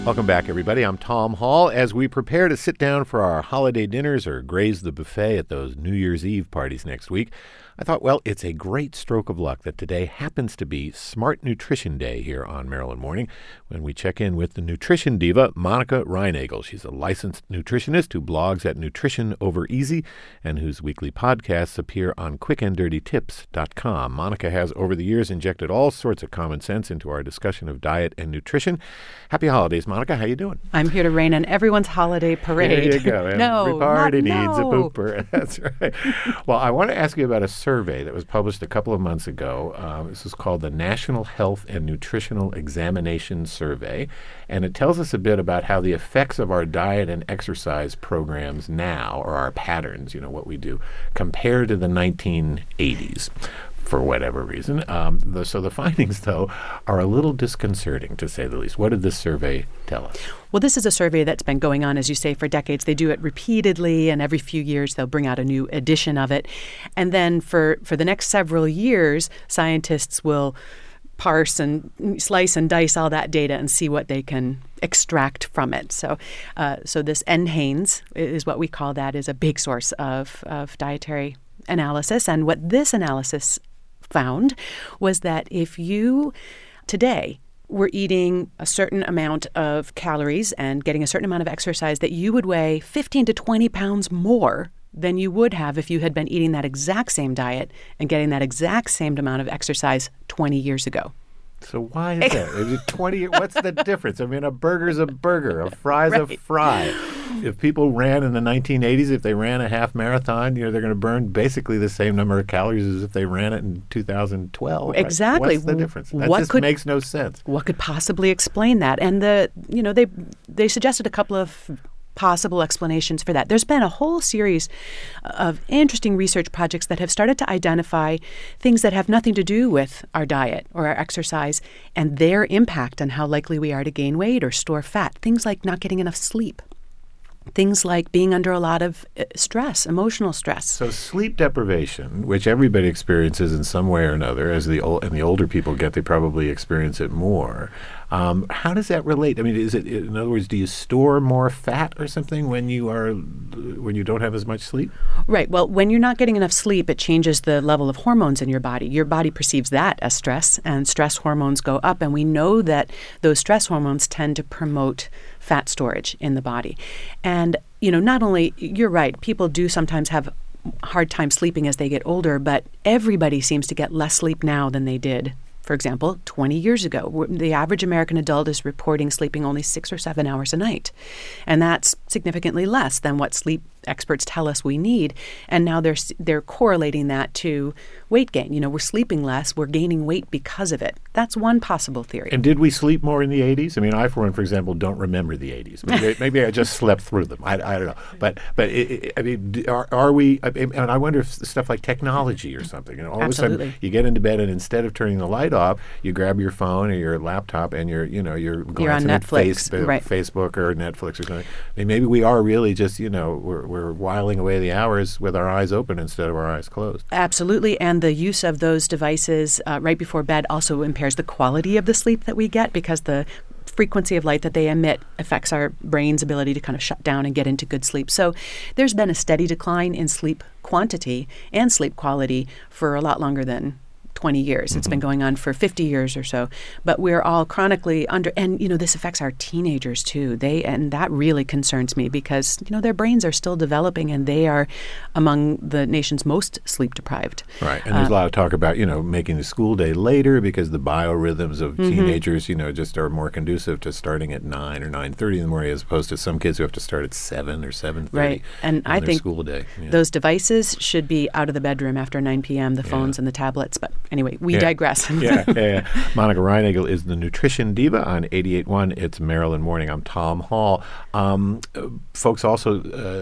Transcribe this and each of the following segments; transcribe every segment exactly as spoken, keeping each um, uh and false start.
Welcome back, everybody. I'm Tom Hall. As we prepare to sit down for our holiday dinners or graze the buffet at those New Year's Eve parties next week, I thought, well, it's a great stroke of luck that today happens to be Smart Nutrition Day here on Maryland Morning when we check in with the nutrition diva, Monica Reinagel. She's a licensed nutritionist who blogs at Nutrition Over Easy and whose weekly podcasts appear on quick and dirty tips dot com. Monica has, over the years, injected all sorts of common sense into our discussion of diet and nutrition. Happy holidays, Monica. How you doing? I'm here to rain on everyone's holiday parade. There you go. no, Every party not, needs no. a pooper. That's right. Well, I want to ask you about a survey that was published a couple of months ago. Uh, this is called the National Health and Nutritional Examination Survey, and it tells us a bit about how the effects of our diet and exercise programs now, or our patterns, you know, what we do, compare to the nineteen eighties. For whatever reason. Um, the, so the findings, though, are a little disconcerting, to say the least. What did this survey tell us? Well, this is a survey that's been going on, as you say, for decades. They do it repeatedly, and every few years they'll bring out a new edition of it. And then for, for the next several years, scientists will parse and slice and dice all that data and see what they can extract from it. So uh, so this N HANES is what we call that, is a big source of, of dietary analysis. And what this analysis found was that if you today were eating a certain amount of calories and getting a certain amount of exercise, that you would weigh fifteen to twenty pounds more than you would have if you had been eating that exact same diet and getting that exact same amount of exercise twenty years ago. So why is that? Is it twenty? What's the difference? I mean, a burger's a burger. A fry's right. a fry. If people ran in the nineteen eighties, if they ran a half marathon, you know, they're going to burn basically the same number of calories as if they ran it in two thousand twelve. Right? Exactly. What's the difference? That what just could, makes no sense. What could possibly explain that? And the, you know, they they suggested a couple of possible explanations for that. There's been a whole series of interesting research projects that have started to identify things that have nothing to do with our diet or our exercise and their impact on how likely we are to gain weight or store fat. Things like not getting enough sleep. Things like being under a lot of stress, emotional stress. So sleep deprivation, which everybody experiences in some way or another, as the old, and the older people get, they probably experience it more. Um, how does that relate? I mean, is it, in other words, do you store more fat or something when you are when you don't have as much sleep? Right. Well, when you're not getting enough sleep, it changes the level of hormones in your body. Your body perceives that as stress, and stress hormones go up. And we know that those stress hormones tend to promote fat storage in the body. And, you know, not only, you're right, people do sometimes have hard time sleeping as they get older, but everybody seems to get less sleep now than they did, for example, twenty years ago. The average American adult is reporting sleeping only six or seven hours a night. And that's significantly less than what sleep experts tell us we need. And now they're they're correlating that to weight gain. You know, we're sleeping less, we're gaining weight because of it. That's one possible theory. And did we sleep more in the eighties? I mean, I, for one, for example, don't remember the eighties. Maybe, maybe I just slept through them. I, I don't know. But, but it, it, I mean, are, are we, I mean, and I wonder if stuff like technology or something, you know, all Absolutely. of a sudden you get into bed and instead of turning the light off, you grab your phone or your laptop and you're, you know, you're glancing on at Netflix, face, right. Facebook or Netflix or something. I mean, maybe we are really just, you know, we're, we're whiling away the hours with our eyes open instead of our eyes closed. Absolutely. And the use of those devices uh, right before bed also impairs the quality of the sleep that we get, because the frequency of light that they emit affects our brain's ability to kind of shut down and get into good sleep. So there's been a steady decline in sleep quantity and sleep quality for a lot longer than twenty years. Mm-hmm. It's been going on for fifty years or so. But we're all chronically under, and, you know, this affects our teenagers too. They, and that really concerns me because, you know, their brains are still developing and they are among the nation's most sleep deprived. Right. And there's uh, a lot of talk about, you know, making the school day later because the biorhythms of mm-hmm. teenagers, you know, just are more conducive to starting at nine or nine thirty in the morning as opposed to some kids who have to start at seven or seven thirty. Right. And I think school day. Yeah. Those devices should be out of the bedroom after nine p.m., the phones yeah. and the tablets. But anyway, we yeah. digress. yeah, yeah, yeah. Monica Reinagel is the nutrition diva on eighty-eight point one. It's Maryland Morning. I'm Tom Hall. Um, uh, folks also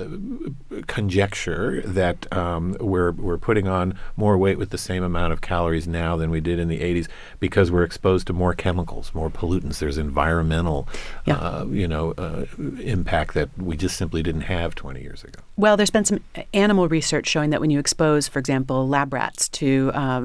uh, conjecture that um, we're we're putting on more weight with the same amount of calories now than we did in the eighties because we're exposed to more chemicals, more pollutants. There's environmental, yeah. uh, you know, uh, impact that we just simply didn't have twenty years ago. Well, there's been some animal research showing that when you expose, for example, lab rats to um, in, uh,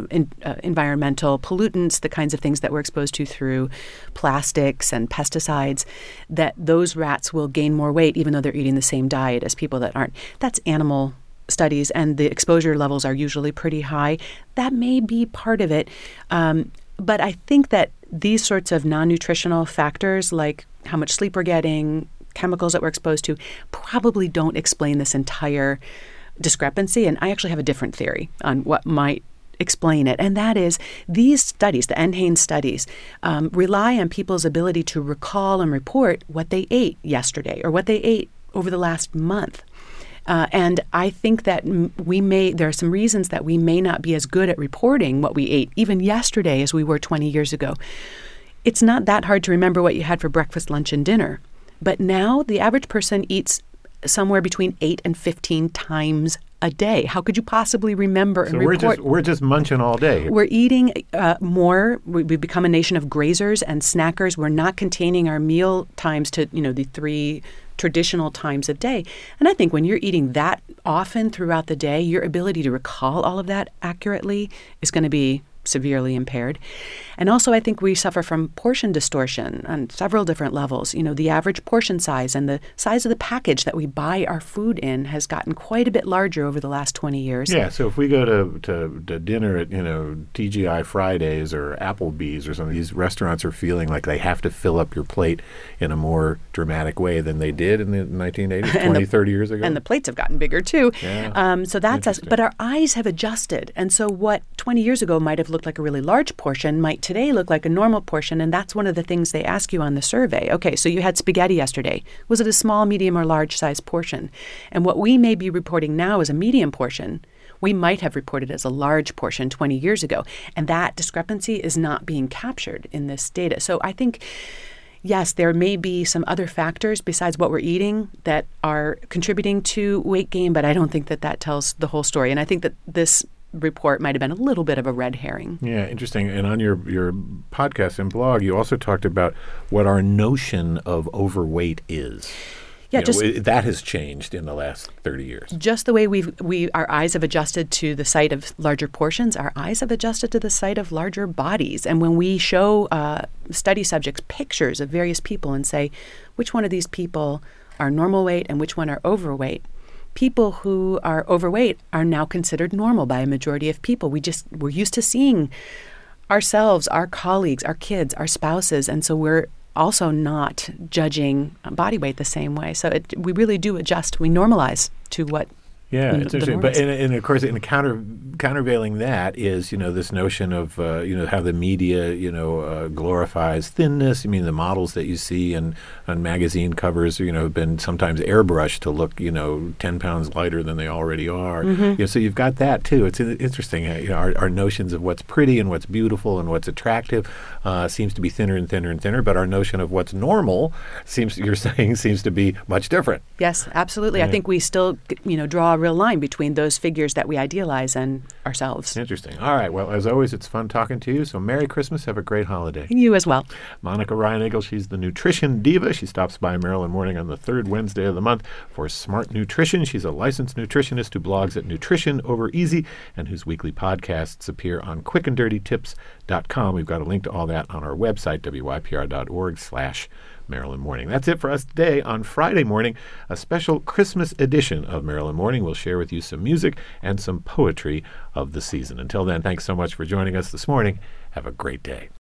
uh, environmental pollutants, the kinds of things that we're exposed to through plastics and pesticides, that those rats will gain more weight even though they're eating the same diet as people that aren't. That's animal studies, and the exposure levels are usually pretty high. That may be part of it. Um, but I think that these sorts of non-nutritional factors, like how much sleep we're getting, chemicals that we're exposed to, probably don't explain this entire discrepancy. And I actually have a different theory on what might explain it. And that is these studies, the NHANES studies, um, rely on people's ability to recall and report what they ate yesterday or what they ate over the last month. Uh, and I think that we may, there are some reasons that we may not be as good at reporting what we ate even yesterday as we were twenty years ago. It's not that hard to remember what you had for breakfast, lunch, and dinner. But now the average person eats somewhere between eight and fifteen times a day. How could you possibly remember and so report? we're just we're just munching all day. We're eating uh, more. We, we've become a nation of grazers and snackers. We're not containing our meal times to, you know, the three traditional times a day. And I think when you're eating that often throughout the day, your ability to recall all of that accurately is going to be severely impaired. And also, I think we suffer from portion distortion on several different levels. You know, the average portion size and the size of the package that we buy our food in has gotten quite a bit larger over the last twenty years. Yeah, so if we go to, to, to dinner at, you know, T G I Fridays or Applebee's or something, these restaurants are feeling like they have to fill up your plate in a more dramatic way than they did in the nineteen eighties, twenty, the, thirty years ago. And the plates have gotten bigger, too. Yeah. Um, so that's us. But our eyes have adjusted. And so what twenty years ago might have looked like a really large portion might today look like a normal portion. And that's one of the things they ask you on the survey. Okay, so you had spaghetti yesterday. Was it a small, medium, or large size portion? And what we may be reporting now as a medium portion, we might have reported as a large portion twenty years ago. And that discrepancy is not being captured in this data. So I think, yes, there may be some other factors besides what we're eating that are contributing to weight gain, but I don't think that that tells the whole story. And I think that this report might have been a little bit of a red herring. Yeah, interesting. And on your, your podcast and blog, you also talked about what our notion of overweight is. Yeah, you just know, it, that has changed in the last thirty years. Just the way we've we our eyes have adjusted to the sight of larger portions, our eyes have adjusted to the sight of larger bodies. And when we show uh, study subjects pictures of various people and say, which one of these people are normal weight and which one are overweight, people who are overweight are now considered normal by a majority of people. We just we're used to seeing ourselves, our colleagues, our kids, our spouses, and so we're also not judging body weight the same way. So it, we really do adjust. We normalize to what. Yeah, the, it's interesting. But and, and of course, in counter countervailing that is, you know, this notion of uh, you know how the media you know uh, glorifies thinness. I mean, the models that you see in on magazine covers, you know, have been sometimes airbrushed to look, you know, ten pounds lighter than they already are. Mm-hmm. You know, so you've got that too. It's interesting. Uh, you know, our, our notions of what's pretty and what's beautiful and what's attractive uh, seems to be thinner and thinner and thinner. But our notion of what's normal seems you're saying seems to be much different. Yes, absolutely. Yeah. I think we still, you know, draw a real line between those figures that we idealize and ourselves. Interesting. All right. Well, as always, it's fun talking to you. So Merry Christmas. Have a great holiday. You as well. Monica Ryan Eagle, she's the nutrition diva. She stops by Maryland Morning on the third Wednesday of the month for Smart Nutrition. She's a licensed nutritionist who blogs at Nutrition Over Easy and whose weekly podcasts appear on quick and dirty tips dot com. We've got a link to all that on our website, W Y P R dot org slash Maryland Morning. That's it for us today. On Friday morning, a special Christmas edition of Maryland Morning. We'll share with you some music and some poetry of the season. Until then, thanks so much for joining us this morning. Have a great day.